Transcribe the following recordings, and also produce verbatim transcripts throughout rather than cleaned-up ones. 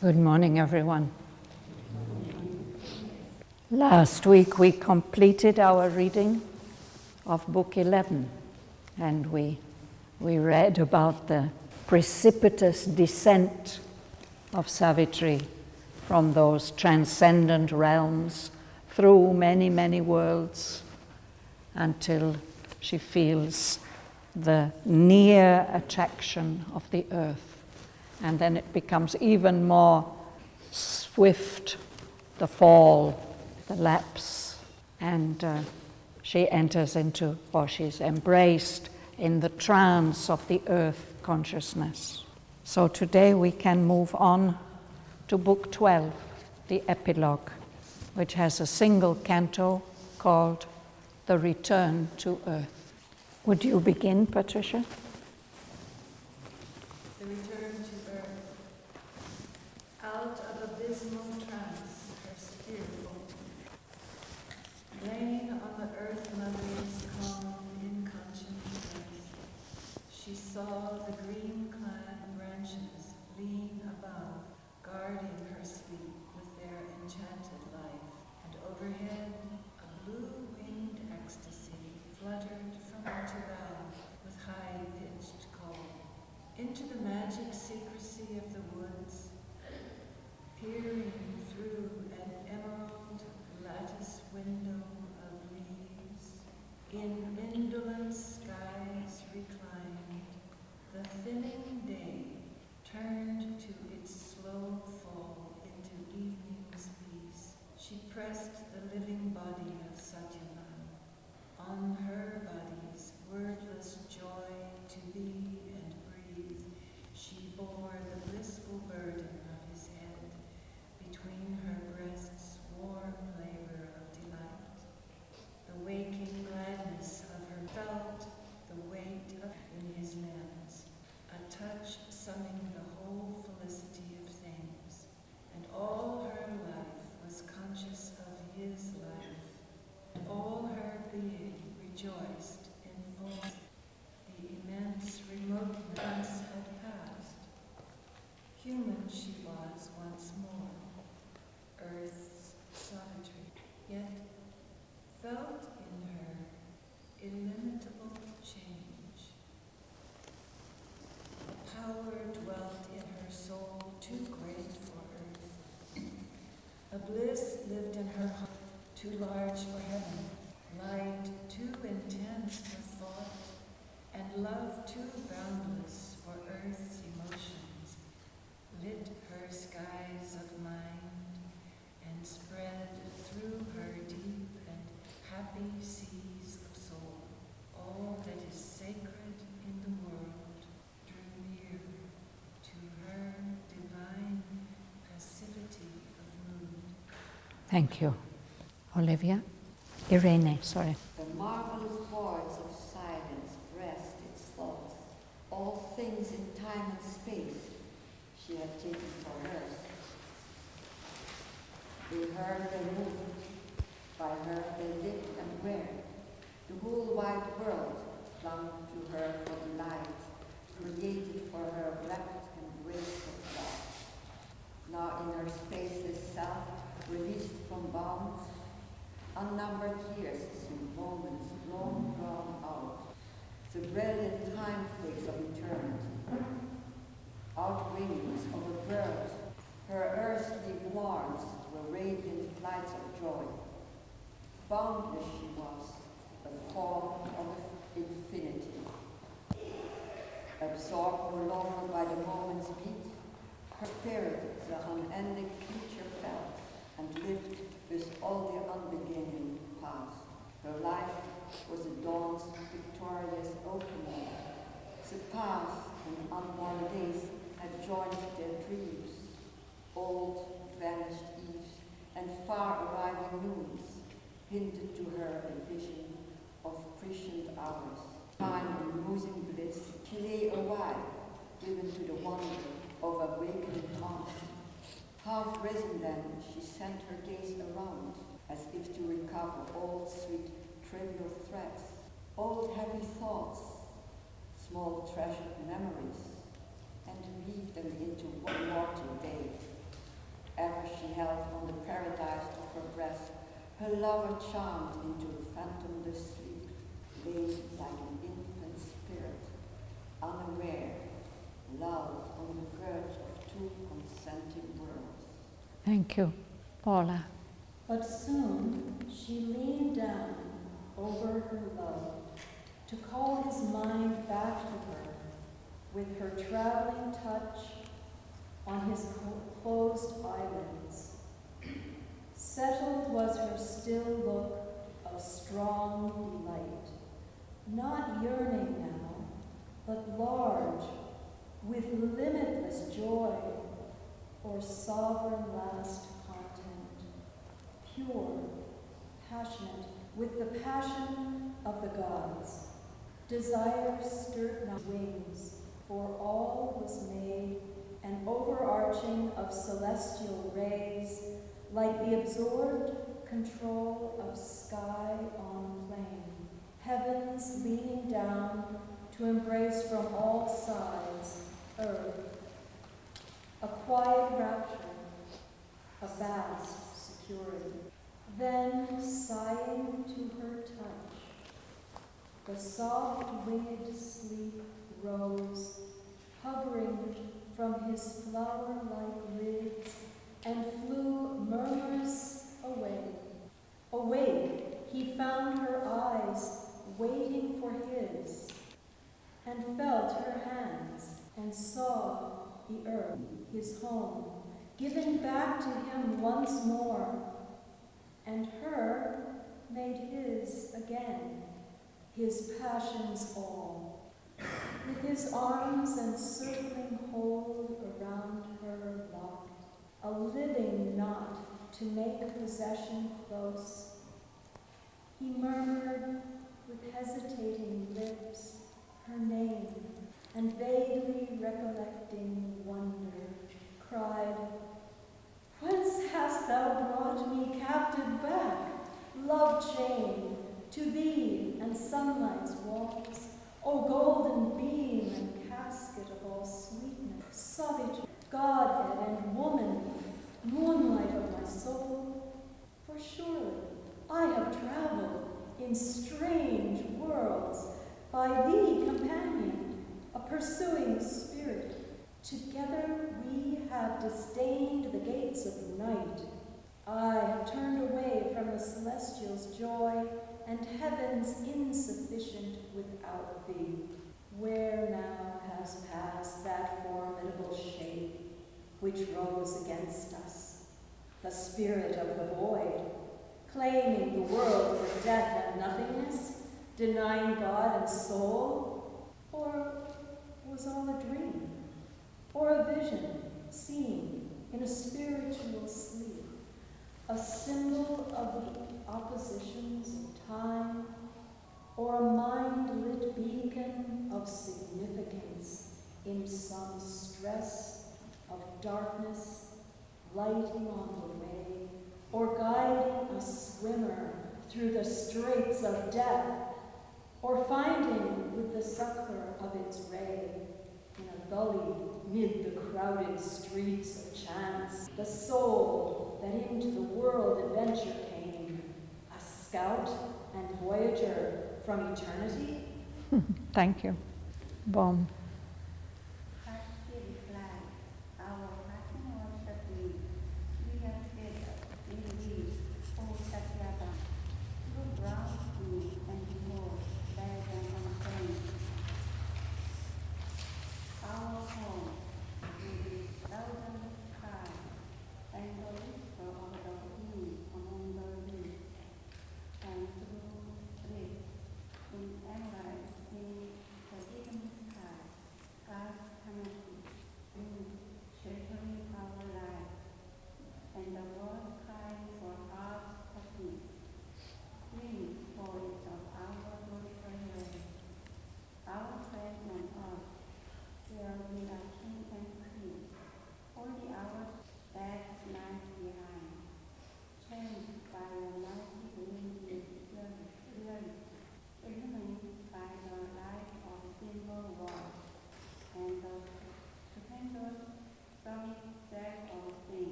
Good morning, everyone. Last week we completed our reading of Book eleven, and we, we read about the precipitous descent of Savitri from those transcendent realms through many, many worlds until she feels the near attraction of the earth. And then it becomes even more swift, the fall, the lapse, and uh, she enters into, or she's embraced in the trance of the earth consciousness. So today we can move on to Book twelve, the epilogue, which has a single canto called The Return to Earth. Would you begin, Patricia? The return to earth. Out of abysmal trance, her spirit woke. Laying on the earth mother's calm, inconscient face, she saw the green-clad branches lean above, guarding her sleep with their enchanted life. And overhead, a blue-winged ecstasy fluttered from to bough with high-pitched call. Into the magic secrecy of the woods, peering through an emerald lattice window of leaves, in indolent skies reclined, the thinning day turned to its slow fall into evening's peace. She pressed the living body of Satyavan, on her body's wordless joy to be and breathe. She bore the blissful burden of his head, between her breasts warm labor of delight. The waking gladness of her felt the weight of in his limbs, a touch summing the whole felicity of things, and all her life was conscious of his life, and all her being rejoiced in full. The immense remoteness had passed. Human she was once more, earth's Savitri, yet felt in her illimitable change. A power dwelt in her soul too great for earth. A bliss lived in her heart too large for heaven, light too intense for thought, and love too boundless for earth's emotions, lit her skies of mind, and spread through her deep and happy seas of soul. All that is sacred in the world drew near to her divine passivity of mood. Thank you. Olivia? Irene, sorry. The marvelous voice of silence breast its thoughts. All things in time and space she had taken for hers. They heard their movement, by her they lived and were. The whole wide world clung to her for delight, created for her rapt and graceful thought. Now in her spaceless self, released from bounds, unnumbered years seem moments long drawn out, the brilliant time flakes of eternity. Outwings of a bird, her earthly warmth were radiant flights of joy. Boundless she was, a form of infinity. Absorbed no longer by the moment's beat, her spirit the unending future felt, and lived with all the unbeginning past. Her life was the dawn's victorious opening. The past and unborn days had joined their dreams, old vanished eves and far arriving noons hinted to her a vision of prescient hours. Time in losing bliss, she lay a while, given to the wonder of awakening thought. Half risen then, she sent her gaze around, as if to recover old sweet trivial threads, old happy thoughts, small treasured memories, and weave them into one mortal day. lover charmed into phantomless sleep, lay like an infant spirit, unaware, lulled on the verge of two consenting worlds. Thank you, Paula. But soon she leaned down over her love to call his mind back to her with her traveling touch on his closed eyelids. Settled was her still look of strong delight, not yearning now, but large, with limitless joy, or sovereign last content, pure, passionate, with the passion of the gods. Desire stirred not wings, for all was made an overarching of celestial rays, like the absorbed control of sky on plain, heavens leaning down to embrace from all sides earth, a quiet rapture, a vast security. Then, sighing to her touch, the soft winged sleep rose, hovering from his flower-like lids, and flew murmurous away. Awake, he found her eyes waiting for his, and felt her hands, and saw the earth, his home, given back to him once more, and her made his again, his passions all. With his arms encircling hold around her locked, a living knot to make possession close, he murmured with hesitating lips her name, and vaguely recollecting wonder, cried, "Whence hast thou brought me captive back, love chained, to thee and sunlight's walls, O golden beam and casket of all sweetness, solitude, Godhead and woman, moonlight of my soul? For surely I have traveled in strange worlds, by thee companioned, a pursuing spirit. Together we have disdained the gates of night. I have turned away from the celestial's joy, and heaven's insufficient without thee. Where now has passed that formidable shape which rose against us, the spirit of the void, claiming the world for death and nothingness, denying God and soul? Or was all a dream, or a vision seen in a spiritual sleep, a symbol of the oppositions of time, or a mind-lit beacon of significance in some stress of darkness, lighting on the way, or guiding a swimmer through the straits of death, or finding with the succor of its ray in a gully mid the crowded streets of chance, the soul that into the world adventure came, a scout and voyager from eternity? Thank you. Bom.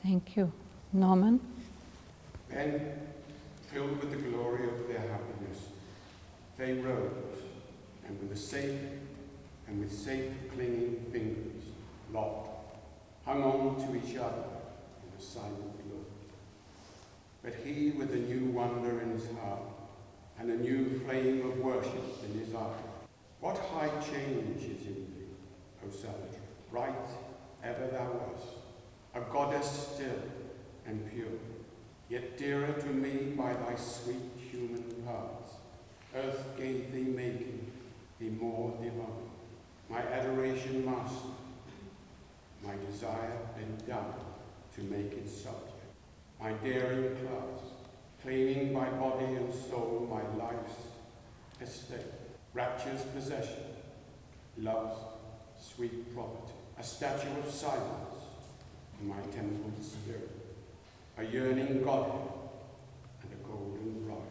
Thank you. Norman? Then, filled with the glory of their happiness, they rose, and with a safe and with safe clinging fingers, locked, hung on to each other in a silent look. But he, with a new wonder in his heart and a new flame of worship in his eye, what high change is in thee, O Salvatore, bright ever thou wast, a goddess still and pure, yet dearer to me by thy sweet human parts. Earth gave thee making, thee more divine. My adoration must, my desire bend down to make it subject. My daring class, claiming by body and soul my life's estate, rapture's possession, love's sweet property, a statue of silence in my templed spirit, a yearning Godhead and a golden bride.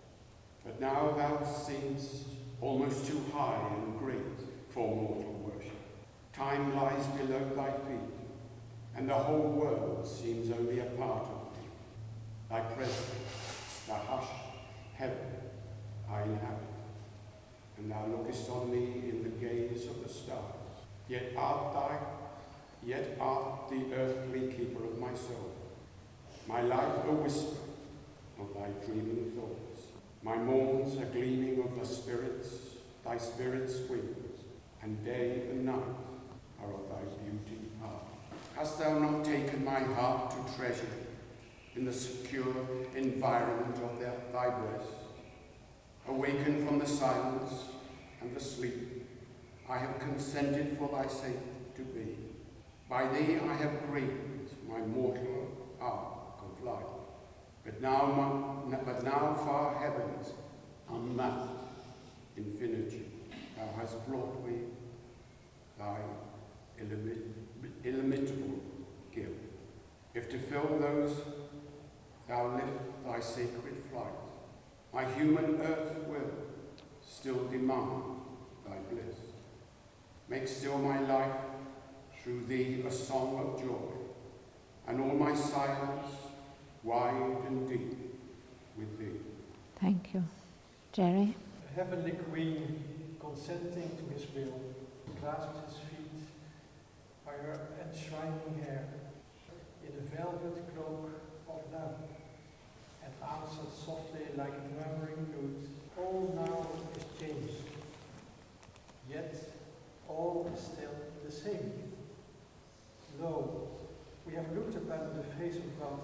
But now thou seemst almost too high and great for mortal worship. Time lies below thy feet, and the whole world seems only a part of thee. Thy presence, the hushed heaven I inhabit, and thou lookest on me in the gaze of the stars. Yet art thou, yet art the earthly keeper of my soul, my life a whisper of thy dreaming thoughts, my morns a gleaming of the spirits, thy spirit's wings, and day and night are of thy beauty art. Hast thou not taken my heart to treasure in the secure environment of thy, thy breast? Awakened from the silence and the sleep, I have consented for thy sake to be. By thee I have breathed my mortal ark of life. But now, my, but now far heavens unmapped infinitude, thou hast brought me thy illimit, illimitable gift. If to fill those thou lift thy sacred flight, my human earth will still demand thy bliss. Make still my life through thee a song of joy, and all my silence wide and deep with thee. Thank you. Jerry? The heavenly queen, consenting to his will, clasped his feet by her enshrining hair in a velvet cloak of love, and answered softly like a murmuring lute, all now is changed, yet all is still the same. Lo, we have looked upon the face of God.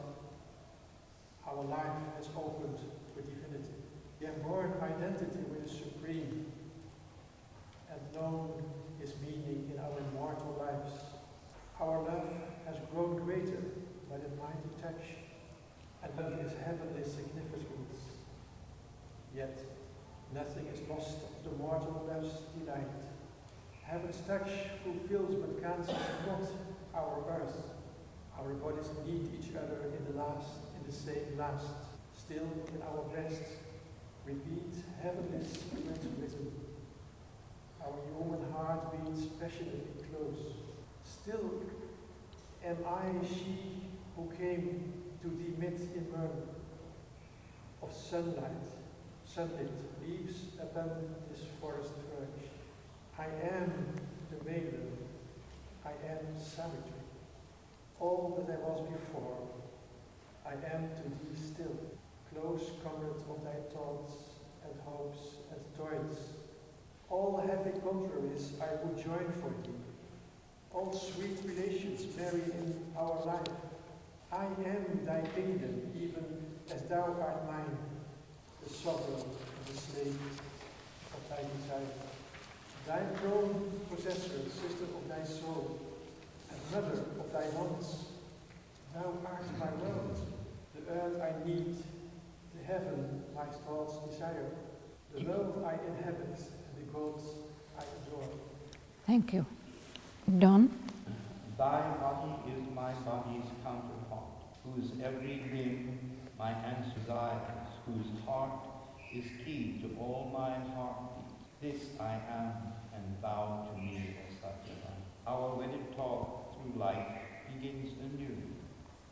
Our life has opened with divinity. We have borne identity with the Supreme and known his meaning in our mortal lives. Our love has grown greater by the mighty touch and by his heavenly significance. Yet nothing is lost of the mortal love's delight. Heaven's touch fulfills but cancels not our earth. Our bodies need each other in the last, in the same last. Still in our breasts we beat heavenly spirit rhythm. Our human heart beats passionately close. Still am I she who came to thee mid in murmur of sunlight, sunlit leaves upon this forest verge. I am the maiden, I am Savitri. All that I was before, I am to thee still, close comrade of thy thoughts and hopes and toils. All happy contraries I would join for thee. All sweet relations marry in our life. I am thy kingdom, even as thou art mine, the sovereign and the slave of thy desire. Thy throne, possessor, sister of thy soul, and mother of thy wants. Thou art my world, the earth I need, the heaven my thoughts desire, the world I inhabit, and the gods I adore. Thank you. Don? Thy body is my body's counterpart, whose every limb my hands desires, whose heart is key to all my heartbeats. This I am, and thou to me as such am. Our wedded talk through life begins anew.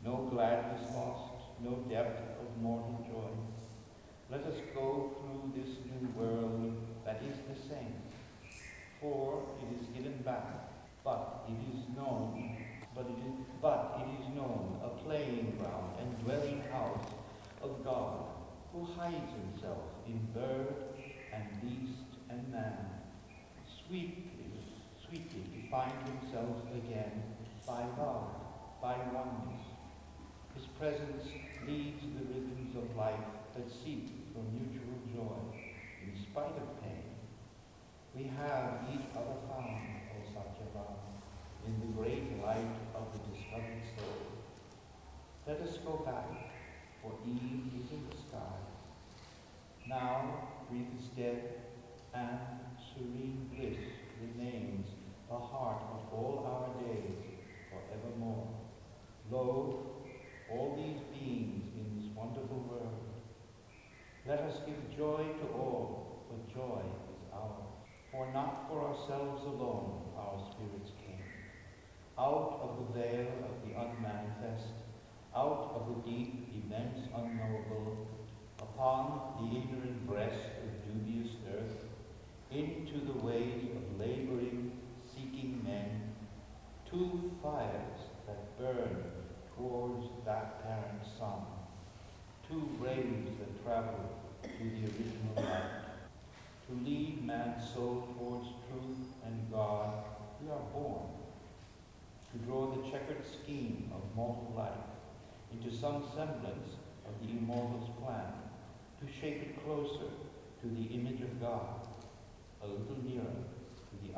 no gladness lost, no depth of mortal joy. Let us go through this new world that is the same, for it is given back, but it is known, but it is, but it is known, a playing ground and dwelling house of God, who hides himself in bird and beast and man, sweetly, sweetly to find himself again by love, by oneness. His presence leads the rhythms of life that seek for mutual joy in spite of pain. We have each other found, O Satyabhama, in the great light of the discovered soul. Let us go back, for Eve is in the sky. Now grief is dead, and serene bliss remains the heart of all our days forevermore. Lo, all these beings in this wonderful world. Let us give joy to all, for joy is ours. For not for ourselves alone our spirits came. Out of the veil of the unmanifest, out of the deep, immense, unknowable, upon the ignorant breast of dubious earth, into the ways of laboring, seeking men, two fires that burn towards that parent sun, two rays that travel to the original light. To lead man's soul towards truth and God, we are born. To draw the checkered scheme of mortal life into some semblance of the immortal's plan, to shape it closer to the image of God, a little nearer to the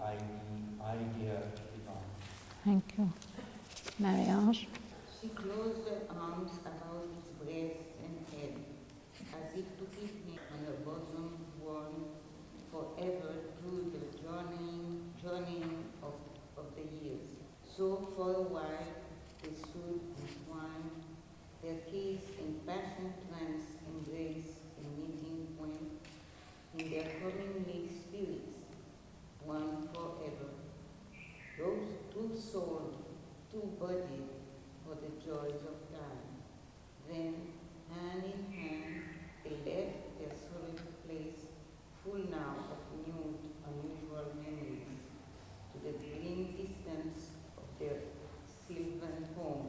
idea divine. Thank you. Marie-Ange? She closed her arms about his breast and head, as if to keep him on her bosom warm forever through the journeying, journeying of, of the years. So for a while they stood entwined, their kiss in passion trance embrace a meeting point in their comingly spirits, one forever. Those two souls, two bodies, for the joys of time. Then, hand in hand, they left their solid place, full now of new, unusual memories, to the green distance of their sylvan home,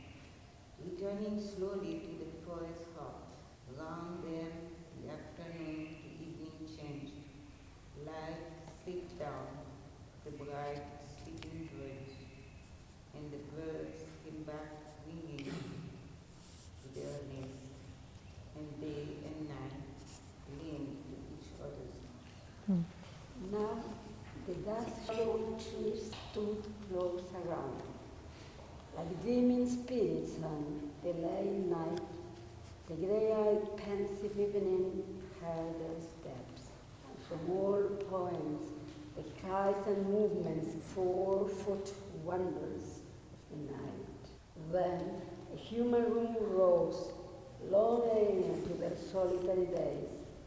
returning slowly to the forest heart. Round them, the afternoon to evening changed. Light slipped down, the bright sleeping birds, and the birds came back winging to their nest, and day and night leaned to each other's. Hmm. Now the dust-covered trees stood close around, like dreaming spirits on the late night. The grey-eyed pensive evening heard their steps, and from all points the cries and movements, four-foot wonders of the night. Then a human room rose, long alien to their solitary days,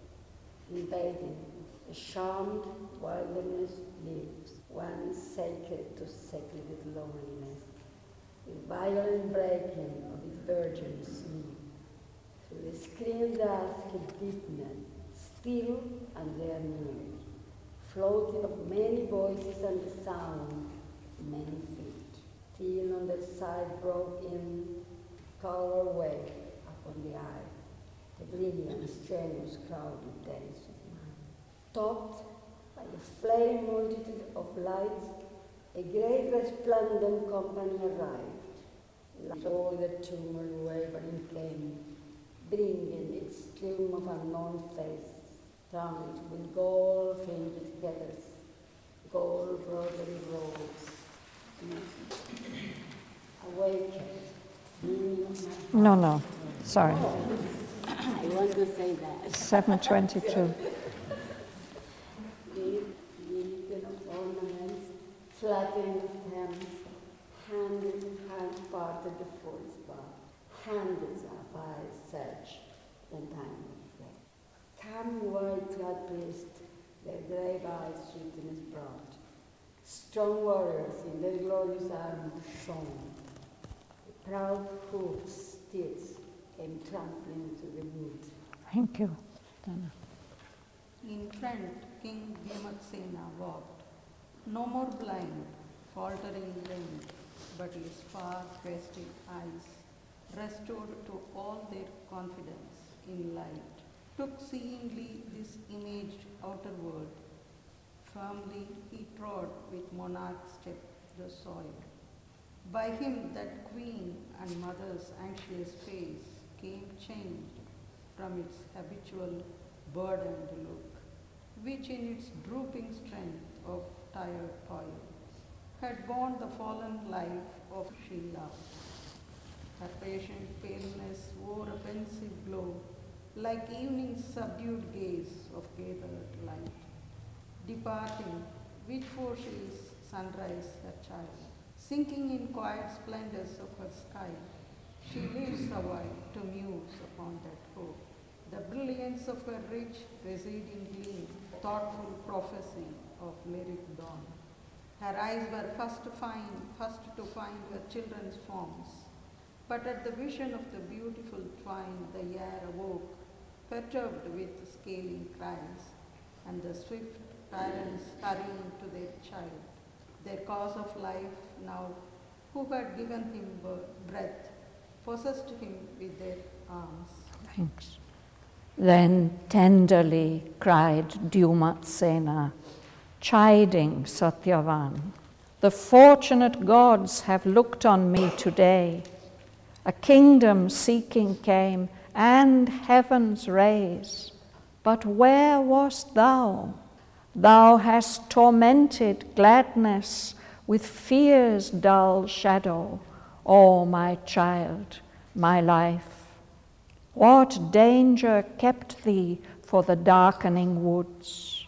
invading the charmed wilderness lives, once sacred to sacred loneliness, with violent breaking of its virgin sleep. Through the screen dusk it deepened, still and there near, floating of many voices and the sound of many feet, till on their side broke in color wave upon the eye, the brilliant, strenuous, crowded days of mine. Topped by a flaring multitude of lights, a great resplendent company arrived. Saw the tumult wavering came, bringing its stream of unknown faces, tongued with gold-fringed feathers, gold-broidered robes. Awakened, beaming of my No, heart. no, sorry. I want to say that. seven twenty-two. Beacon of ornaments, fluttering of stems, hand in hand parted the forest bar. Hundreds of eyes search the time of flame. Come white-clad priests, their grave eyes sweetness brought. Strong warriors in their glorious armor shone. The proud footsteps came trampling to the wood. Thank you, Dana. In front, King Bhimatsena walked, no more blind, faltering limb, but his far-quested eyes restored to all their confidence in light, took seeingly this imaged outer world. Firmly he trod with monarch step the soil. By him that queen and mother's anxious face came changed from its habitual burdened look, which in its drooping strength of tired toil had borne the fallen life of she loved. Her patient paleness wore a pensive glow, like evening's subdued gaze of gathered light. Departing, which foreshadows sunrise her child, sinking in quiet splendors of her sky, she lives awhile to muse upon that hope. The brilliance of her rich, receding gleam, thoughtful prophecy of lyric dawn. Her eyes were first to find, first to find her children's forms. But at the vision of the beautiful twine, the air awoke, perturbed with scaling cries, and the swift parents hurrying to their child, their cause of life now, who had given him breath, possessed him with their arms. Thanks. Then tenderly cried Dyumatsena, chiding Satyavan, "The fortunate gods have looked on me today. A kingdom seeking came, and heaven's rays. But where wast thou? Thou hast tormented gladness with fear's dull shadow, O my child, my life. What danger kept thee for the darkening woods?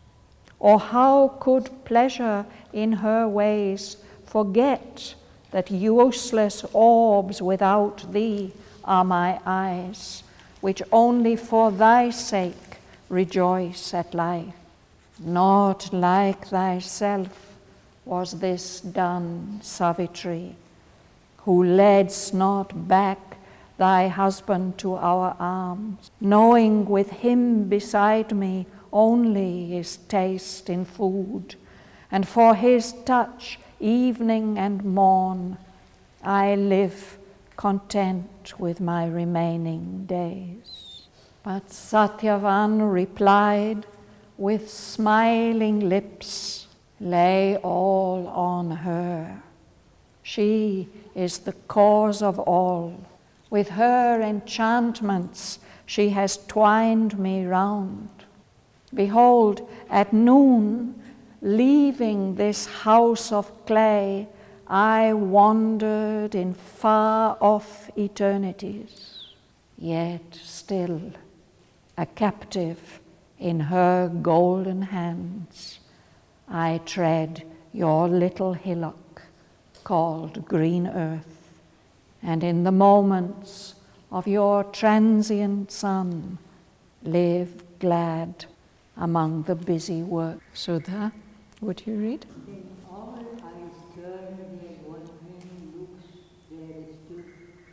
Or how could pleasure in her ways forget that useless orbs without thee are my eyes, which only for thy sake rejoice at life? Not like thyself was this done, Savitri, who ledst not back thy husband to our arms, knowing with him beside me only his taste in food, and for his touch evening and morn I live content with my remaining days." But Satyavan replied with smiling lips, "Lay all on her. She is the cause of all. With her enchantments she has twined me round. Behold, at noon, leaving this house of clay, I wandered in far-off eternities, yet still a captive in her golden hands, I tread your little hillock called green earth, and in the moments of your transient sun live glad among the busy work." Sudha, would you read? Then all eyes turned their wondering looks where stood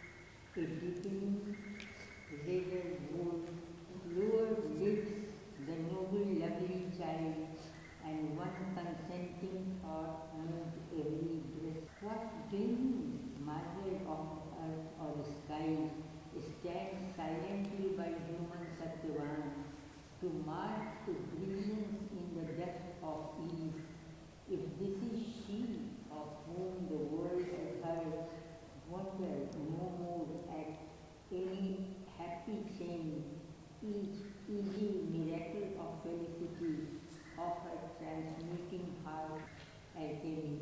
a deepening, redder moon, lured lips, the noble lovely child, and one consenting thought moved every breast. What dream, mother of earth or skies, stands silently by human Satyavan to mark the brilliance in the depth of ease? If this is she of whom the world has heard, wonder no more at any happy change, each easy miracle of felicity of her transmuting heart alchemy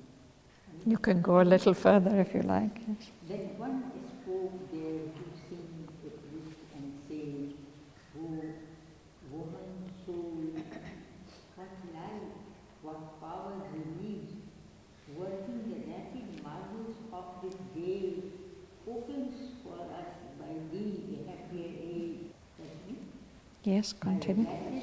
is. You can go a little further if you like. Yes. Then one spoke there to sing a bliss and say, "Oh, woman soul, what life, what power relieves, working the rapid marvels of this day, opens for us by thee a happier age." Yes, continue.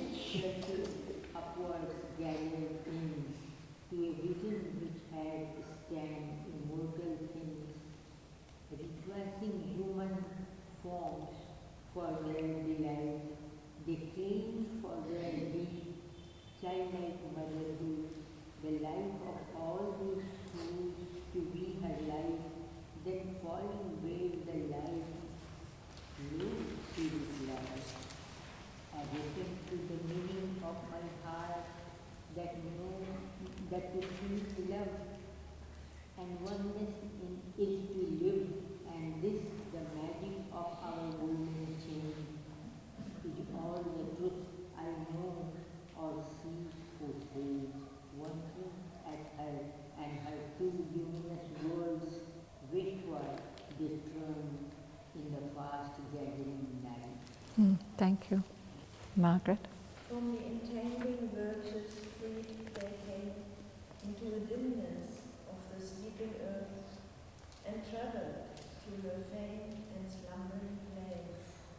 Upwards gathered in to a vision which had stand immortal things, requesting human forms for their delight. They claim for their deep, childlike motherhood, the life of all these souls to be her life, then falling brave the life. No, she replied, I return to the meaning of my heart, that know that to feel love and oneness in is to live, and this the magic of our golden chain is all the truth I know or see who holds one truth at her and her two luminous worlds westward discerned in the fast gathering night. Mm, thank you. Margaret? From the entangling virtues freed they came into the dimness of the sleeping earth, and traveled through her faint and slumbering play.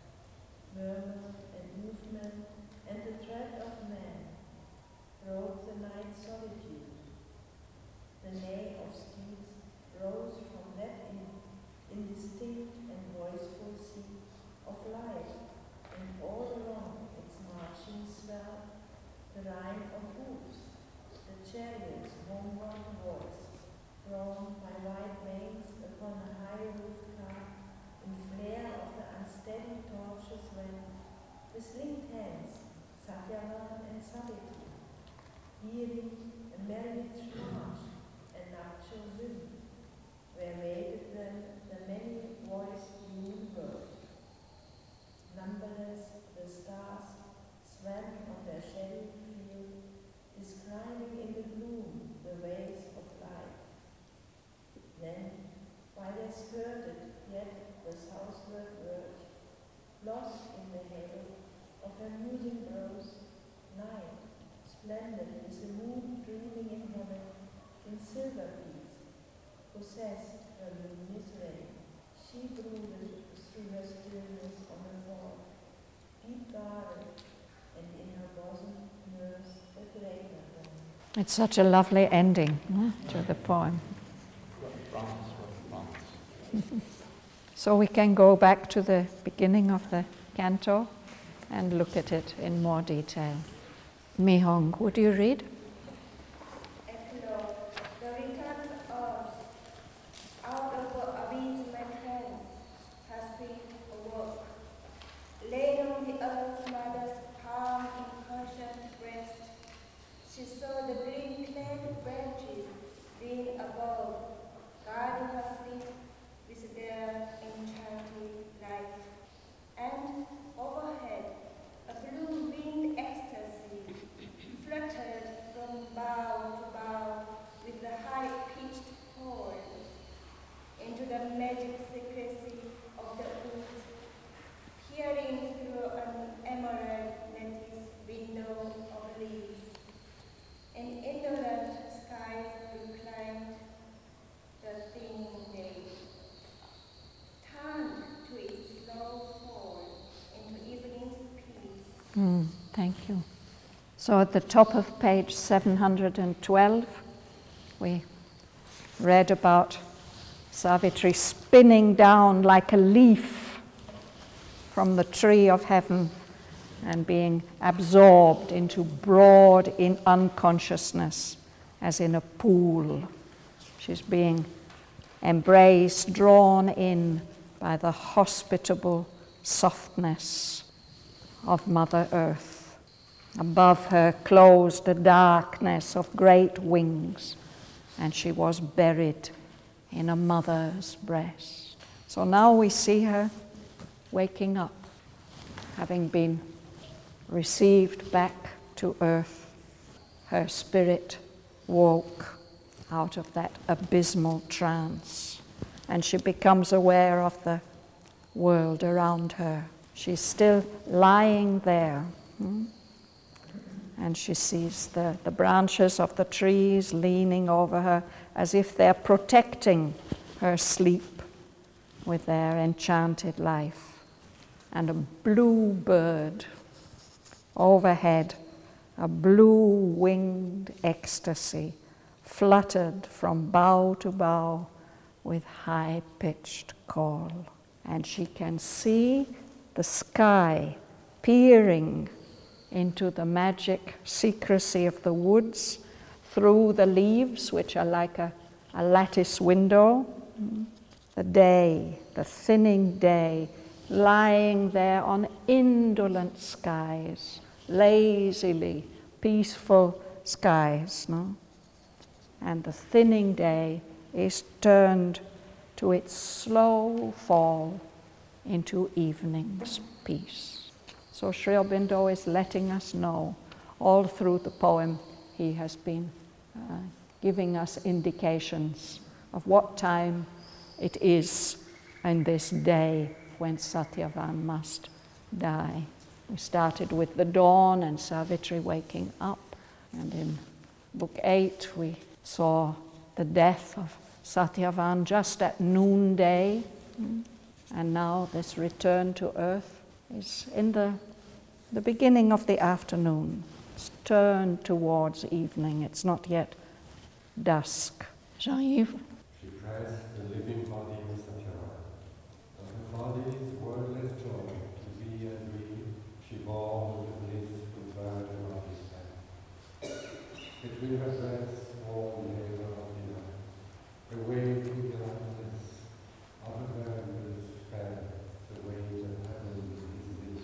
Murmur and movement and the tread of man broke the night solitude. The neigh of steeds rose from that indistinct and voiceful sea of life, and all along its marching swell, the rhyme of hoofs, the chariot's homeward voice, drawn by white manes upon a high roof car, in flare of the unsteady torches went, with linked hands, Satyavan and Savitri, hearing a merry march and nuptial hymn, where waited them the many-voiced human world. Numberless the stars swam on their shady field, describing in the gloom the ways of life. Then, while they skirted yet the southward verge, lost in the hail of her musing brows, night, splendid as the moon dreaming in heaven, in silver peace, possessed her luminous reign. She brooded through her stillness on her wall, deep guarded, and in her bosom nursed a greater dawn. It's such a lovely ending huh, to the poem. So we can go back to the beginning of the canto and look at it in more detail. Mi Hong, would you read? Epilogue. The return of out of the abysmal trance has been a work. Laid on the earth's mother's palm in conscious breast, she saw the green-clad branches lean above, guarding her sleep with their enchanting light. And overhead, a blue-winged ecstasy fluttered from bough to bough with the high-pitched horn into the magic secrecy of the woods, peering through an emerald lattice window of leaves. In indolent skies reclined the thin day, turned to its slow fall into evening's peace. Mm, thank you. So at the top of page seven hundred twelve, we read about Savitri spinning down like a leaf from the tree of heaven and being absorbed into broad in unconsciousness as in a pool. She's being embraced, drawn in by the hospitable softness of Mother Earth. Above her closed the darkness of great wings, and she was buried in a mother's breast. So now we see her waking up, having been received back to earth. Her spirit woke out of that abysmal trance, and she becomes aware of the world around her. She's still lying there, hmm? and she sees the, the branches of the trees leaning over her as if they're protecting her sleep with their enchanted life. And a blue bird overhead, a blue-winged ecstasy, fluttered from bough to bough with high-pitched call. And she can see the sky peering into the magic secrecy of the woods through the leaves, which are like a, a lattice window. The day, the thinning day, lying there on indolent skies, lazily peaceful skies, no? And the thinning day is turned to its slow fall into evening's peace. So Sri Aurobindo is letting us know, all through the poem, he has been uh, giving us indications of what time it is in this day when Satyavan must die. We started with the dawn and Savitri waking up, and in book eight we saw the death of Satyavan just at noonday, and now this return to earth is in the, the beginning of the afternoon. It's turned towards evening, it's not yet dusk. Jean-Yves? She pressed the living body of Satyavan. Of her body's wordless joy to be and be, she bore with the blissful burden of his hand. Between her breasts all the labor of the night, the weight of the darkness of her members fell, the weight of heaven is listening.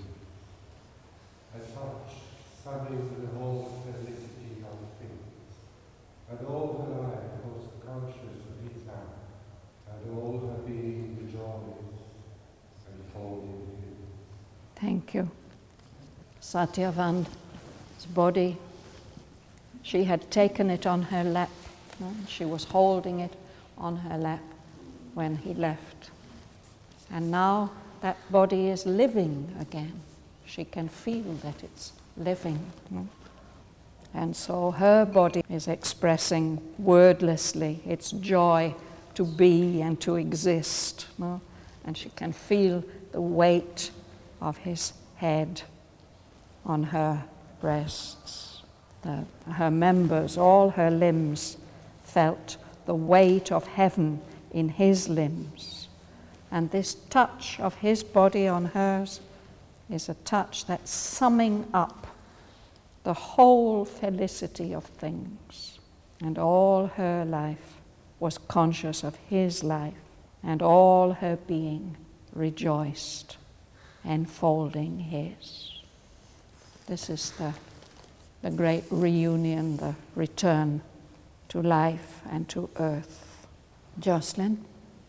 A touch summoning to the whole felicity of things, and all her life was conscious of his hand, and all her being rejoiced and folded him. Thank you. Satyavan's body, she had taken it on her lap. No? She was holding it on her lap when he left. And now that body is living again. She can feel that it's living. No? And so her body is expressing wordlessly its joy to be and to exist. No? And she can feel the weight of his head on her breasts. The, her members, all her limbs, felt the weight of heaven in his limbs. And this touch of his body on hers is a touch that's summing up the whole felicity of things. And all her life was conscious of his life, and all her being rejoiced, enfolding his. This is the, the great reunion, the return to life and to earth. Jocelyn?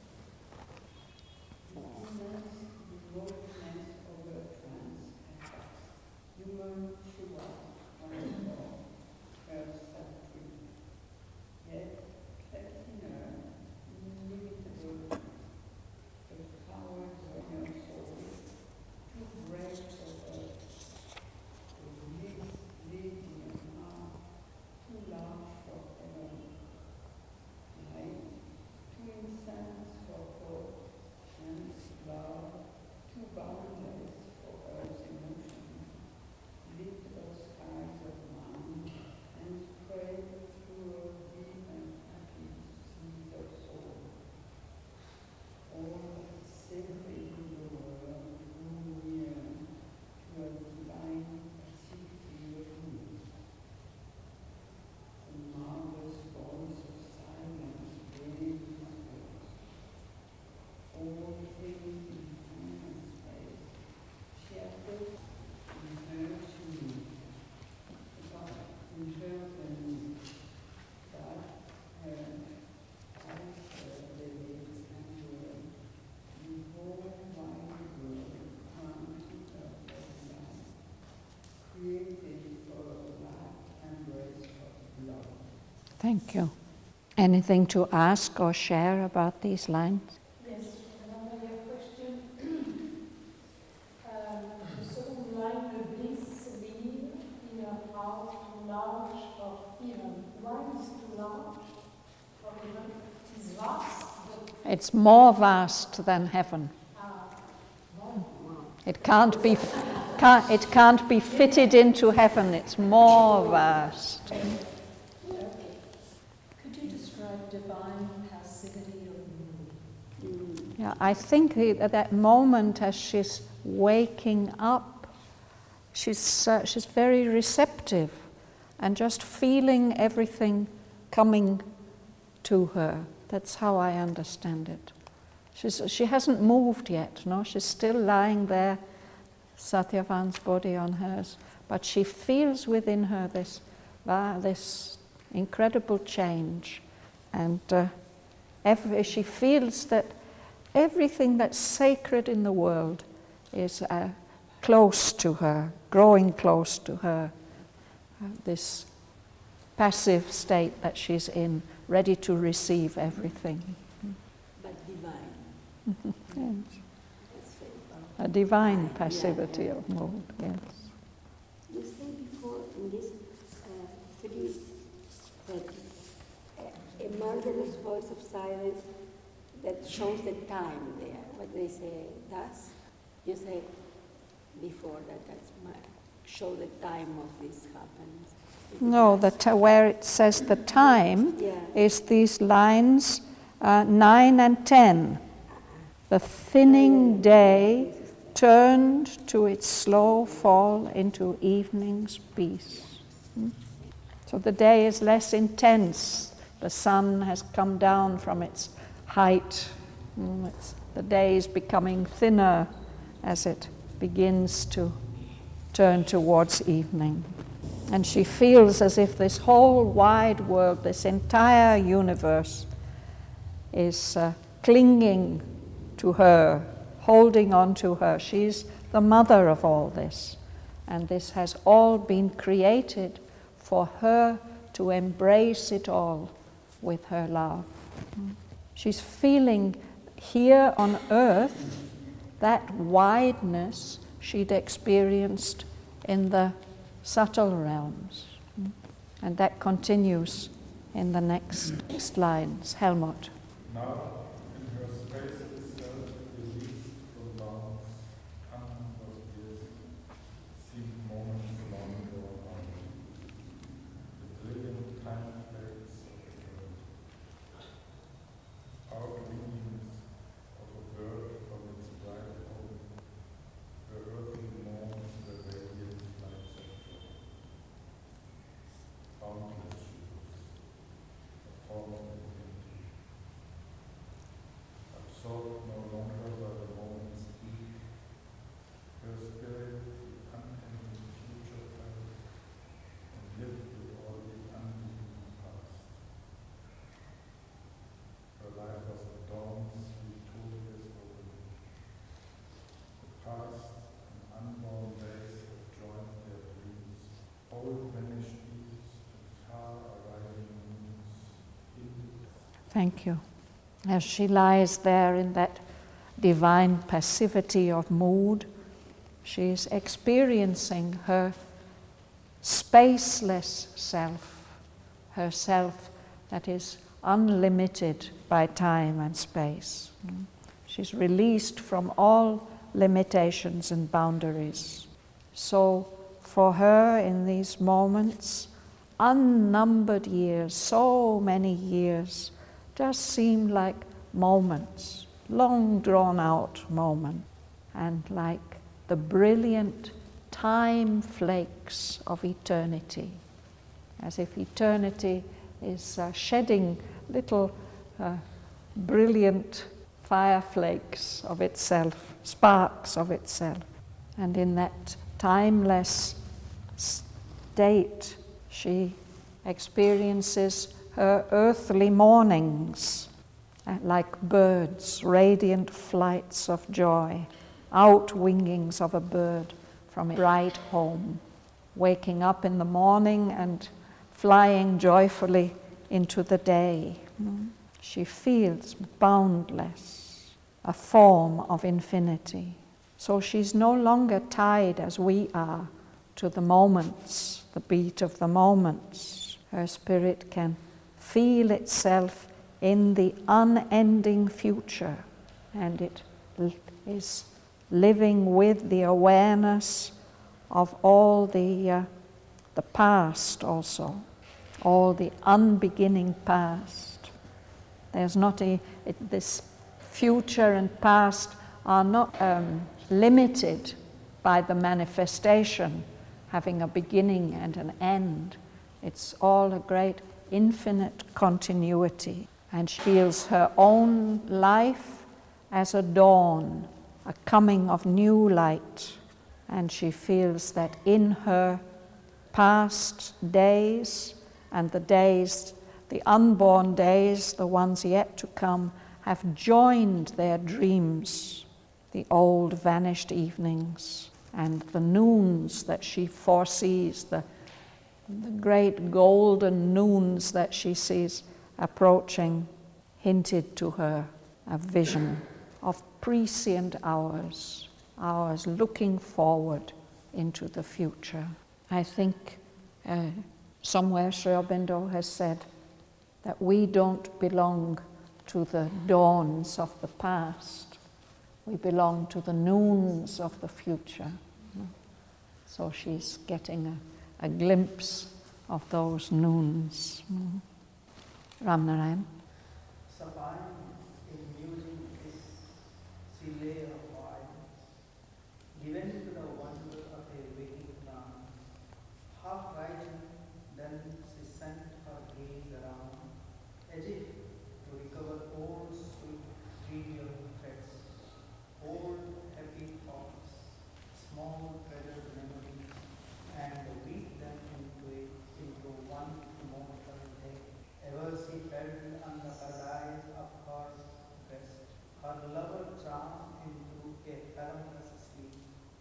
Thank you. Anything to ask or share about these lines? Yes, another question. um, the second line, le bliss leave in a heart too large for even. Why is too large for even? It's vast. It's more vast than heaven. It can't be, can't, it can't be fitted into heaven. It's more vast. Could you describe divine passivity of mood? Yeah, I think at that moment as she's waking up, she's, uh, she's very receptive and just feeling everything coming to her. That's how I understand it. She's, she hasn't moved yet, no? She's still lying there, Satyavan's body on hers, but she feels within her this, uh, this incredible change. And uh, every, she feels that everything that's sacred in the world is uh, close to her, growing close to her. Uh, this passive state that she's in, ready to receive everything. But divine. Yes. A divine passivity of mood, yes. You said before in this uh, frieze that a, a marvelous voice of silence that shows the time there, what they say thus. You said before that that's my, show the time of this happens. No, the t- where it says the time yeah. is these lines uh, nine and ten. The thinning day turned to its slow fall into evening's peace. Hmm? So the day is less intense. The sun has come down from its height. Hmm? It's, the day is becoming thinner as it begins to turn towards evening. And she feels as if this whole wide world, this entire universe, is uh, clinging to her, holding on to her. She's the mother of all this. And this has all been created for her to embrace it all with her love. She's feeling here on earth that wideness she'd experienced in the subtle realms. And that continues in the next slides. Helmut. Now, in her space itself, released from bounds, unnumbered years, seemed moments long drawn out. The brilliant time flakes of the world. Outwingings of a bird from its bright home, the earthly morns were radiant flights of joy. Boundless shores, a form of infinity. Absorbed no longer by the moment's peak, her spirit the unending future felt, and lived with all the unending past. Her life was a dawn's victorious opening. The past and unborn days had joined their dreams, old vanished deeds and far arriving moons. Thank you. As she lies there in that divine passivity of mood, she is experiencing her spaceless self, her self that is unlimited by time and space. She's released from all limitations and boundaries. So for her in these moments, unnumbered years, so many years, just seem like moments, long drawn out moments, and like the brilliant time flakes of eternity, as if eternity is uh, shedding little uh, brilliant fire flakes of itself, sparks of itself. And in that timeless state, she experiences her earthly mornings uh, like birds, radiant flights of joy, outwingings of a bird from a bright home, waking up in the morning and flying joyfully into the day. Mm. She feels boundless, a form of infinity. So she's no longer tied as we are to the moments, the beat of the moments. Her spirit can feel itself in the unending future, and it is living with the awareness of all the, uh, the past also, all the unbeginning past. There's not a, it, this future and past are not um, limited by the manifestation having a beginning and an end. It's all a great infinite continuity. And she feels her own life as a dawn, a coming of new light. And she feels that in her past days and the days, the unborn days, the ones yet to come, have joined their dreams, the old vanished evenings and the noons that she foresees, the, the great golden noons that she sees approaching, hinted to her a vision of prescient hours, hours looking forward into the future. I think uh, somewhere Sri Aurobindo has said that we don't belong to the dawns of the past. We belong to the noons of the future. So she's getting a, a glimpse of those noons. Mm. Ramnarayan. Sapine in musing is silay of wines, given to the wonder of a waking plant. Half rising, then she sent her gaze around, as if to recover old sweet trivial threads, old happy thoughts, small treasured memories, and weave them into a, into one immortal day. Ever she felt on the paradise of her breast, her lover charmed into a fathomless sleep,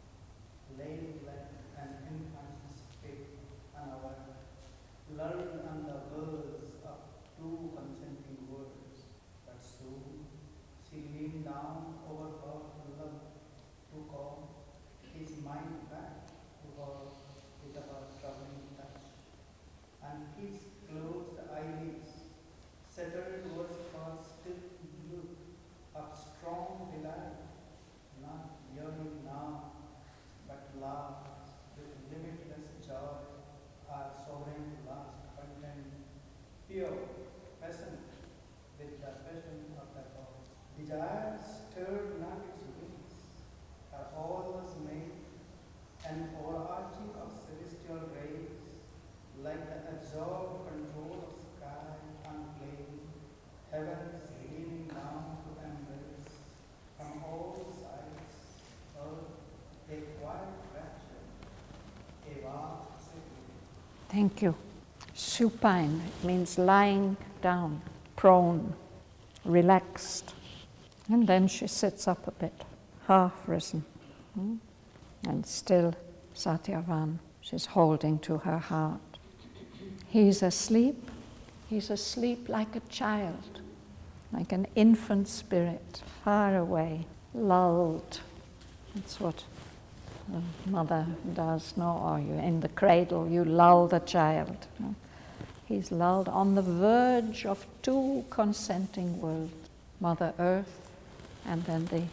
lay like an unconscious fate unaware, lulled on the words of two consenting words. But soon she leaned down over her love to call his mind back to her with her troubling touch, and his closed eyelids settled towards her still look of strong delight, not yearning now, but love with limitless joy, our sovereign last content, pure, passionate, with the passion of the gods. Desire stirred not its wings, her all was made, an overarching of celestial rays, like the absorbed control of sky unflamed, heavens leaning down to embrace, from all sides, earth, a quiet rapture, a vast city. Thank you. Supine, it means lying down, prone, relaxed. And then she sits up a bit, half risen. Hmm? And still Satyavan, she's holding to her heart. He's asleep. He's asleep like a child, like an infant spirit, far away, lulled. That's what a mother does, no? Or you in the cradle, you lull the child. No? He's lulled on the verge of two consenting worlds, Mother Earth and then the,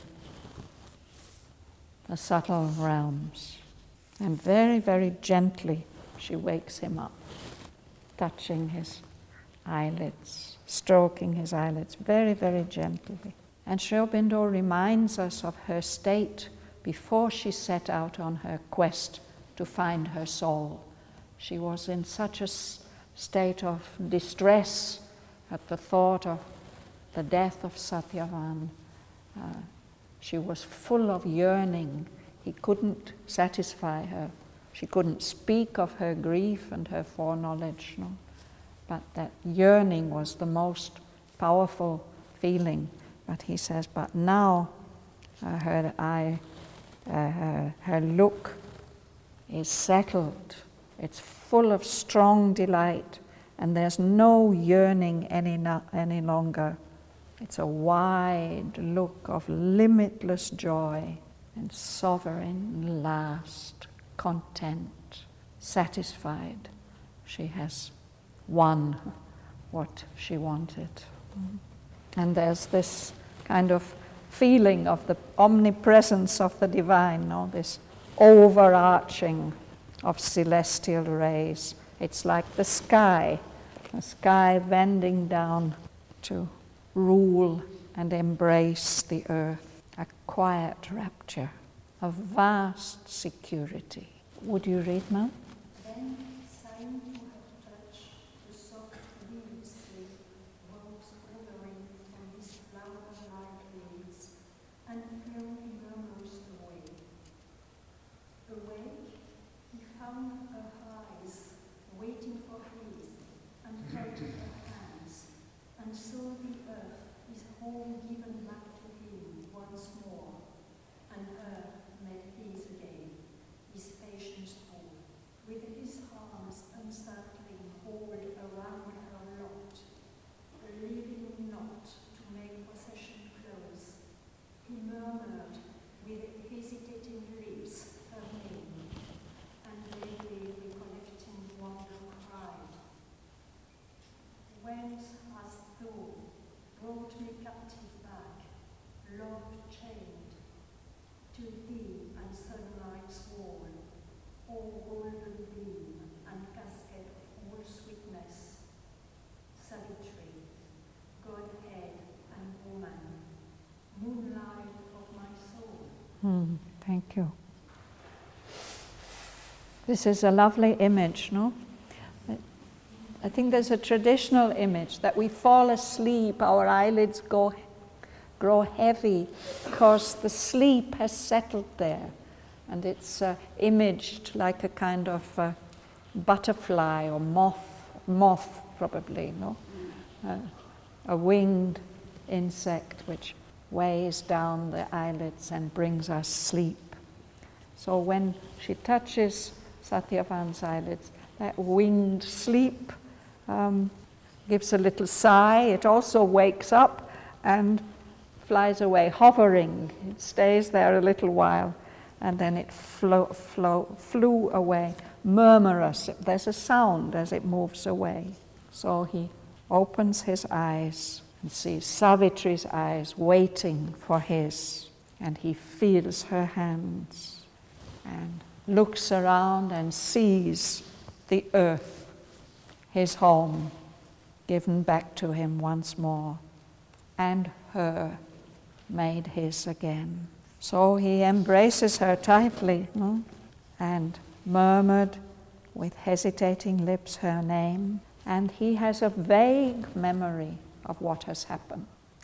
the subtle realms. And very, very gently she wakes him up, touching his eyelids, stroking his eyelids very, very gently. And Sri Aurobindo reminds us of her state before she set out on her quest to find her soul. She was in such a state of distress at the thought of the death of Satyavan. Uh, she was full of yearning. He couldn't satisfy her. She couldn't speak of her grief and her foreknowledge, no? But that yearning was the most powerful feeling. But he says, but now uh, her eye, uh, her, her look is settled. It's full of strong delight, and there's no yearning any, no, any longer. It's a wide look of limitless joy and sovereign last content, satisfied. She has won what she wanted. And there's this kind of feeling of the omnipresence of the divine, no? This overarching of celestial rays. It's like the sky, the sky bending down to rule and embrace the earth, a quiet rapture, a vast security. Would you read, Mel? Then, sighing to her touch, the soft leaves sleep rose quivering from his flower-like leaves, and flowing murmurs away. Awake, he found her eyes waiting for his, and held her hands, and saw the earth, his home given back to him once more, and earth met his again, his patience whole, with his arms unsettling hold around her lot, leaving not to make possession close. He murmured with hesitating lips her name, and vaguely recollecting wonder cried, Whence hast thou brought me captive back, love chained, to thee and sunlight sworn, O golden beam and casket of all sweetness, Savitri, Godhead and woman, moonlight of my soul. Hmm, thank you. This is a lovely image, no? I think there's a traditional image that we fall asleep, our eyelids go, grow heavy because the sleep has settled there. And it's uh, imaged like a kind of uh, butterfly or moth, moth probably, no? Uh, a winged insect which weighs down the eyelids and brings us sleep. So when she touches Satyavan's eyelids, that winged sleep um, gives a little sigh. It also wakes up and flies away, hovering. It stays there a little while, and then it flo- flo- flew away, murmurous. There's a sound as it moves away. So he opens his eyes and sees Savitri's eyes waiting for his, and he feels her hands and looks around and sees the earth, his home, given back to him once more, and her made his again. So he embraces her tightly, no? And murmured with hesitating lips her name, and he has a vague memory of what has happened,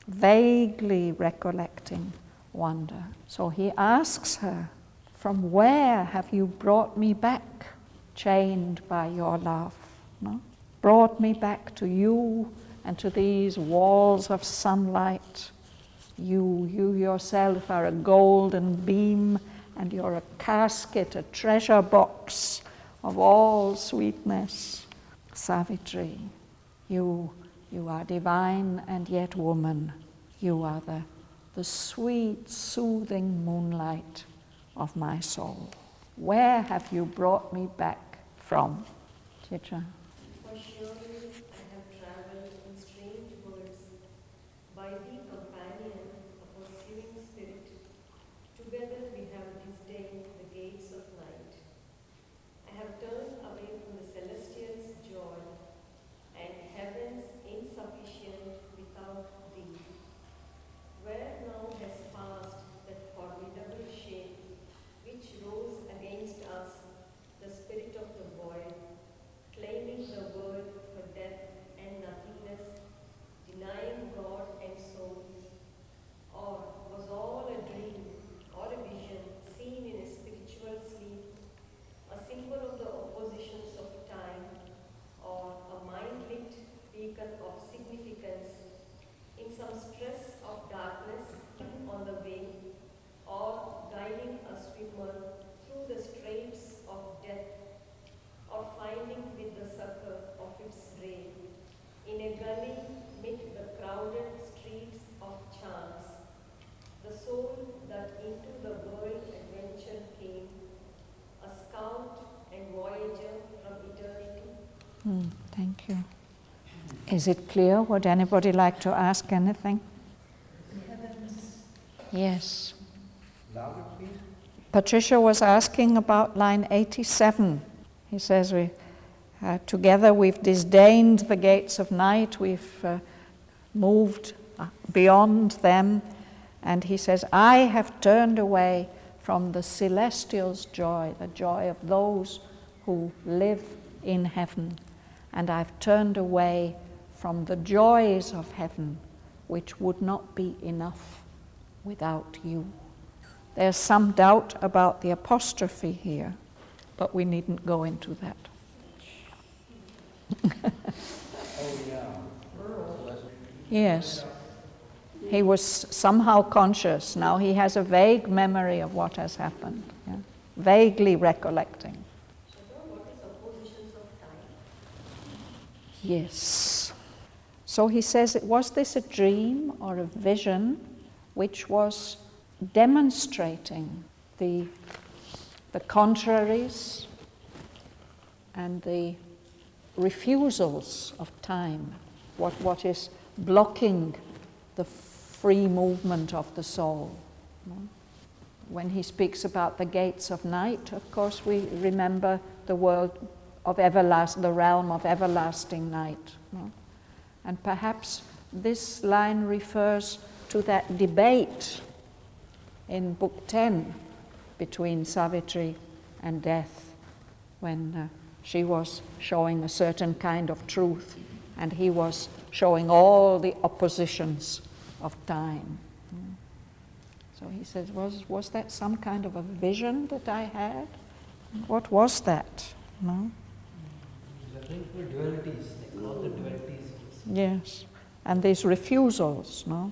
vaguely recollecting wonder. So he asks her, from where have you brought me back, chained by your love? No? Brought me back to you and to these walls of sunlight. You, you yourself are a golden beam, and you're a casket, a treasure box of all sweetness. Savitri, you, you are divine and yet woman. You are the, the sweet, soothing moonlight of my soul. Where have you brought me back from? Chitra. For surely I have travelled in strange worlds, by thee companion, a pursuing spirit. Together we have disdained the gates of night. I have turned away from the celestial's joy, and heaven's insufficient without thee. Where now has passed that formidable shape which rose against us, the spirit of the void, claiming the world for death and nothingness, denying God and soul? Or was all a dream or a vision seen in a spiritual sleep, a symbol of the oppositions of time, or a mind-lit beacon of significance in some stress of darkness on the way, or guiding a swimmer through the straits of death, or finding with the succor of its ray in a gully mid the crowded streets of chance, the soul that into the world adventure came, a scout and voyager from eternity. Mm, thank you. Is it clear? Would anybody like to ask anything? Heavens. Yes. Louder, please. Patricia was asking about line eighty-seven. He says, we, uh, together we've disdained the gates of night, we've uh, moved beyond them. And he says, I have turned away from the celestial's joy, the joy of those who live in heaven. And I've turned away from the joys of heaven, which would not be enough without you. There's some doubt about the apostrophe here, but we needn't go into that. Oh, yeah. Yes. He was somehow conscious. Now he has a vague memory of what has happened. Yeah? Vaguely recollecting. Yes. So he says, was this a dream or a vision which was demonstrating the, the contraries and the refusals of time, what, what is blocking the free movement of the soul. When he speaks about the gates of night, of course we remember the world of everlasting, the realm of everlasting night. And perhaps this line refers to that debate in Book ten between Savitri and Death, when uh, she was showing a certain kind of truth and he was showing all the oppositions of time. So he says, was, was that some kind of a vision that I had? What was that? No? The thing for dualities, they call the dualities. Yes, and these refusals, no?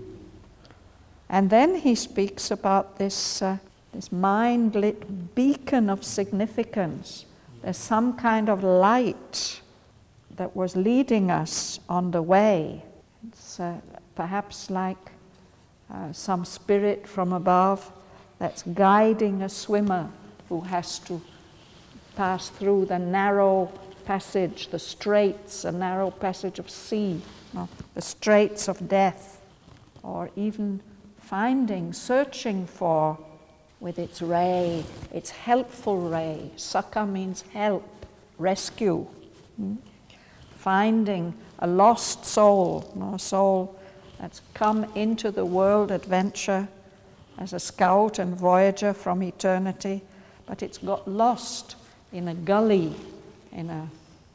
And then he speaks about this, uh, this mind-lit beacon of significance. There's some kind of light that was leading us on the way. It's uh, perhaps like uh, some spirit from above that's guiding a swimmer who has to pass through the narrow passage, the straits, a narrow passage of sea, no? The straits of death, or even finding, searching for, with its ray, its helpful ray. Saka means help, rescue. Hmm? Finding a lost soul, no? A soul that's come into the world adventure as a scout and voyager from eternity, but it's got lost in a gully, in a,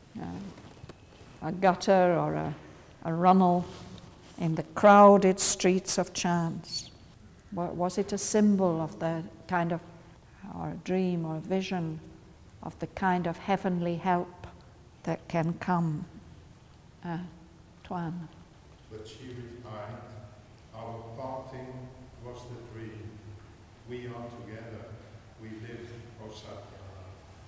a, a gutter or a, a runnel, in the crowded streets of chance. Was it a symbol of the kind of, or a dream or a vision of the kind of heavenly help that can come? Uh, Tuan. But she replied, our parting was the dream. We are together, we live, O Satyana.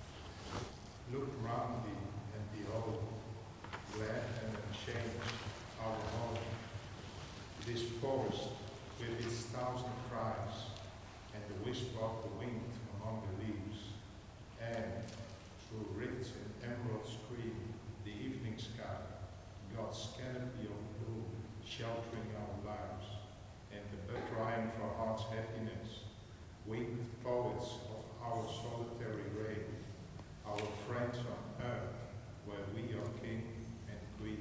Look round thee and behold, glad and unchanged our home. This forest with its thousand cries, and the whisper of the wind among the leaves, and through rifts in emerald screen, the evening sky, God's canopy of blue, sheltering our lives, and the bird crying for heart's happiness, winged poets of our solitary reign, our friends on earth, where we are king and queen.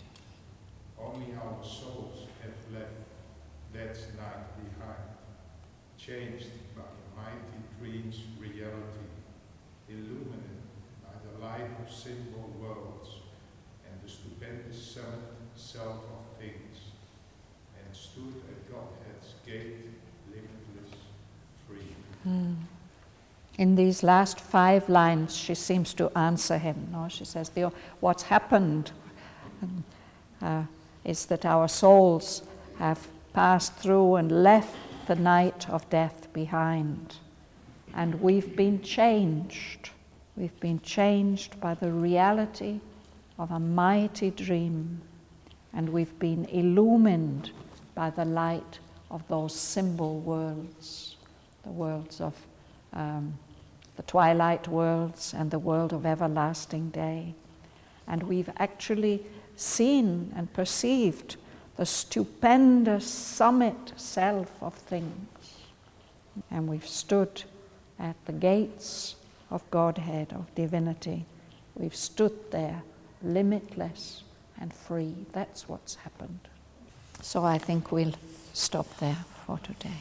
Only our souls have left that night behind, changed by a mighty dream's reality, illuminated by the light of symbol worlds and the stupendous summit self of things, and stood at Godhead's gate, limitless, free. Mm. In these last five lines, she seems to answer him. No, she says, the, what's happened uh, is that our souls have passed through and left the night of death behind. And we've been changed. We've been changed by the reality of a mighty dream. And we've been illumined by the light of those symbol worlds, the worlds of um, the twilight worlds and the world of everlasting day. And we've actually seen and perceived the stupendous summit self of things. And we've stood at the gates of Godhead, of divinity. We've stood there, limitless and free. That's what's happened. So I think we'll stop there for today.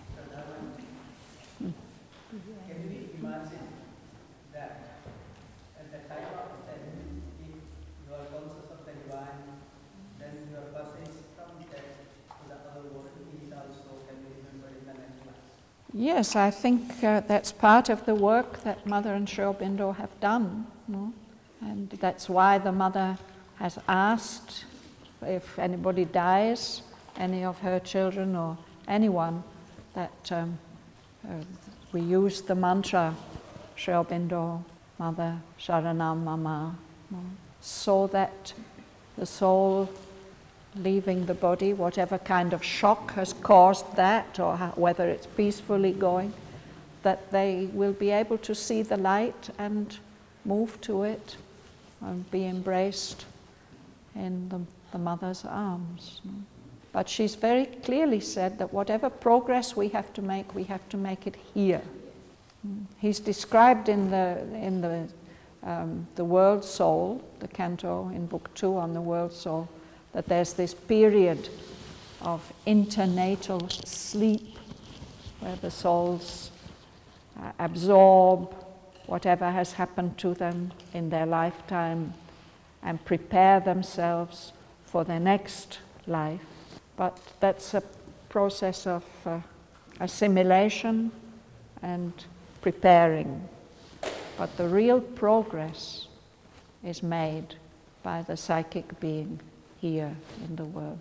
Can we imagine that at the time of death, if you are conscious of the divine, then your passage from death to the other world is also can be remembered in the next life? Yes, I think uh, that's part of the work that Mother and Sri Aurobindo have done. No? And that's why the Mother has asked if anybody dies, any of her children or anyone, that um, uh, we use the mantra Sri Aurobindo, Mother Sharanam Mama, no? So that the soul leaving the body, whatever kind of shock has caused that, or how, whether it's peacefully going, that they will be able to see the light and move to it and be embraced in the, the mother's arms. But she's very clearly said that whatever progress we have to make, we have to make it here. He's described in the in the um, the world soul, the canto in book two on the world soul, that there's this period of internatal sleep where the souls uh, absorb whatever has happened to them in their lifetime and prepare themselves for their next life. But that's a process of uh, assimilation and preparing. But the real progress is made by the psychic being here in the world.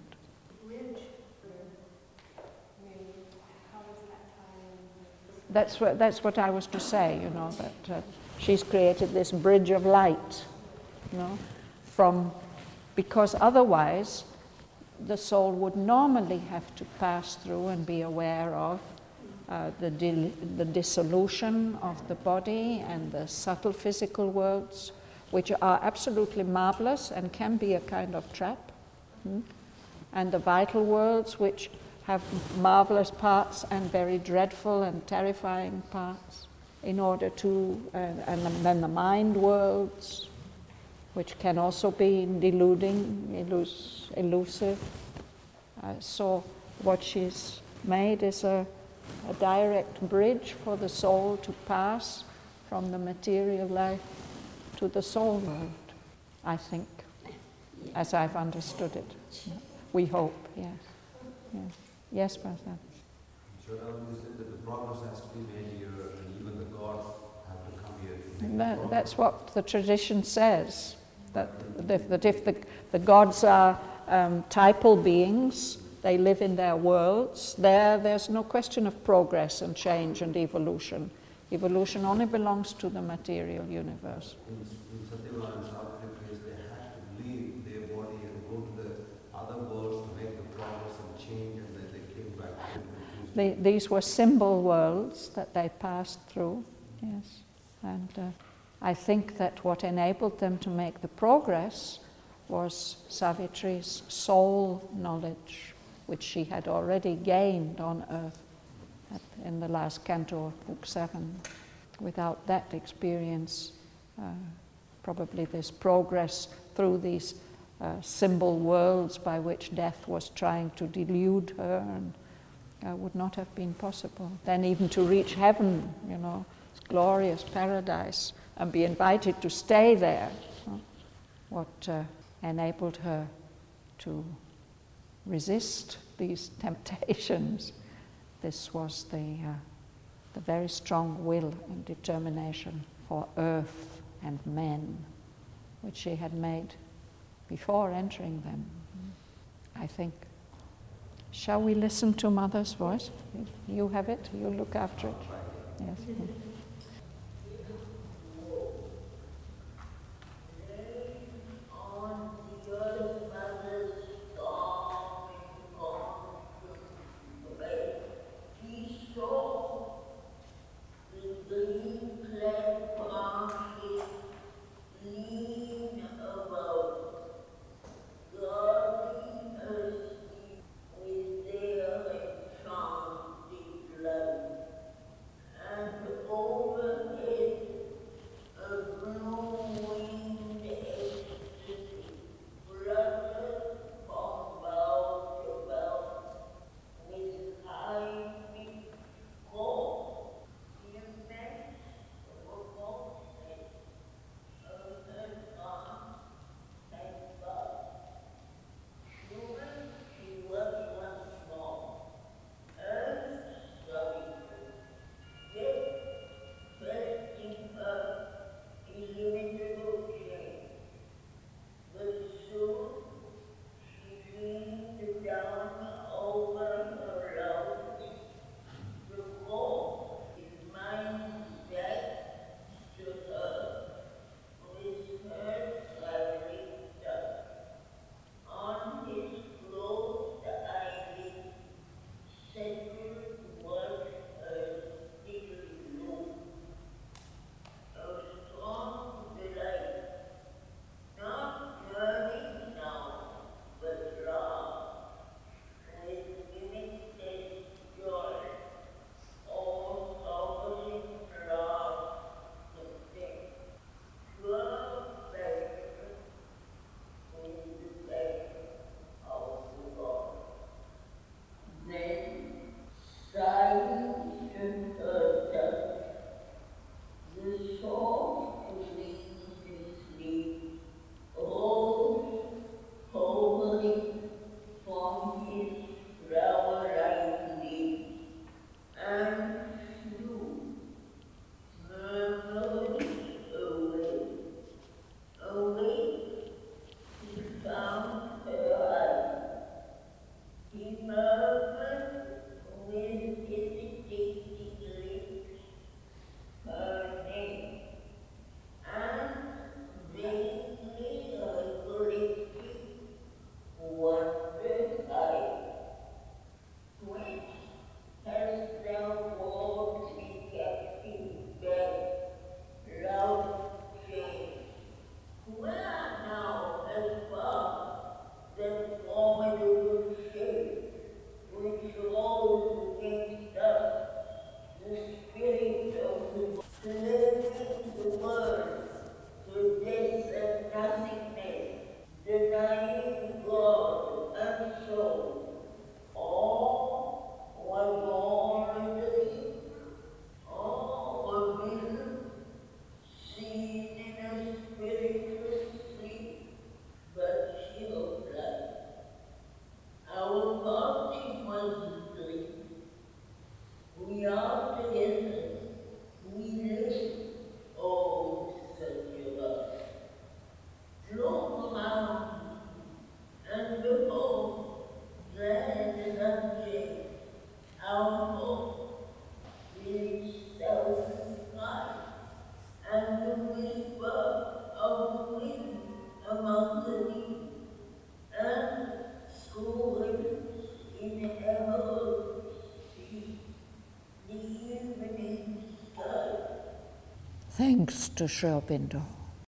That's what, that's what I was to say, you know, that uh, she's created this bridge of light, you know, from, because otherwise the soul would normally have to pass through and be aware of uh, the, di- the dissolution of the body and the subtle physical worlds, which are absolutely marvelous and can be a kind of trap, hmm? and the vital worlds, which have marvelous parts and very dreadful and terrifying parts, in order to, uh, and then the mind worlds, which can also be deluding, elus- elusive. Uh, so what she's made is a, a direct bridge for the soul to pass from the material life to the soul world, I think, as I've understood it. We hope, yes. Yes, yes, Pastor. So now you said that the progress has to be made here, and even the gods have to come here to make That, progress. that's what the tradition says, that, that, that if the, the gods are um, typal beings, they live in their worlds, there there's no question of progress and change and evolution. Evolution only belongs to the material universe. In, in Satyavana and Savitri place, they had to leave their body and go to the other worlds to make the progress and change, and then they came back to The, these were symbol worlds that they passed through, yes. And uh, I think that what enabled them to make the progress was Savitri's soul knowledge, which she had already gained on earth at, in the last canto of Book Seven. Without that experience, uh, probably this progress through these uh, symbol worlds by which death was trying to delude her and Uh, would not have been possible. Then even to reach heaven, you know, it's glorious paradise, and be invited to stay there. Uh, what uh, enabled her to resist these temptations, this was the, uh, the very strong will and determination for earth and men, which she had made before entering them, I think. Shall we listen to Mother's voice? You have it, you look after it. Yes. And God was asleep. We are together. We live. Oh, such a love. Look around and behold, glad and unchanged, our hope is self-light, and the whisper of the wind among the leaves, and schools in emerald sea, the evening sky. Thanks to Sri Aurobindo.